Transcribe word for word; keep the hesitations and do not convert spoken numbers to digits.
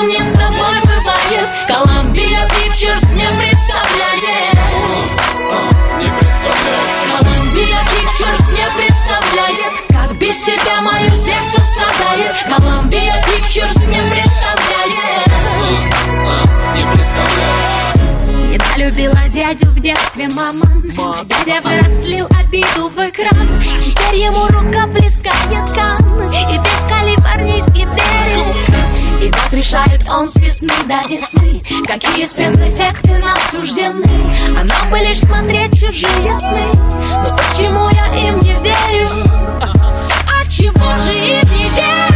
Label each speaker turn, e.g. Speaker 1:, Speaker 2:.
Speaker 1: мне с тобой бывает. Columbia Pictures не представляет.
Speaker 2: Не представляет.
Speaker 1: Columbia Pictures не представляет, как без тебя мое сердце страдает. Columbia Pictures не представляет.
Speaker 2: Не представляет.
Speaker 1: Тебя любила дядю в детстве мама, а дядя вырослил обиду в экран. Теперь ему рука плескает кан и весь калифорнийский берег. И вот решает он с весны до весны, какие спецэффекты нам суждены. А нам бы лишь смотреть чужие сны. Но почему я им не верю? А чего же им не верю?